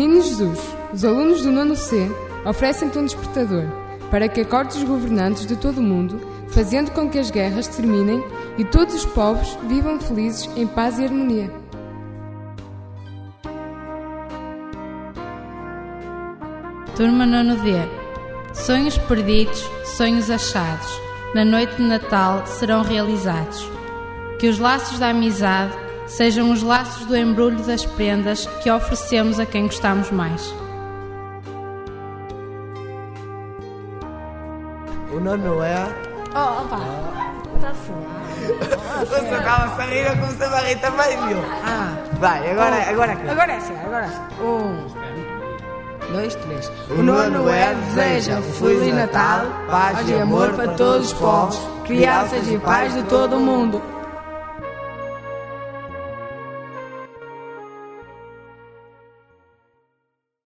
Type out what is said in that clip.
Menino Jesus, os alunos do 9C oferecem-te um despertador para que acordes os governantes de todo o mundo, fazendo com que as guerras terminem e todos os povos vivam felizes em paz e harmonia. Turma 9D. Sonhos perdidos, sonhos achados, na noite de Natal serão realizados. Que os laços da amizade sejam os laços do embrulho das prendas que oferecemos a quem gostamos mais. O nono é... Opa! Está suave. Você acaba a rir, eu comecei a rir também, viu? Vai, agora aqui. Agora é assim. 1, 2, 3. O nono é deseja Feliz Natal, paz e amor para todos os povos, crianças e pais de todo o mundo.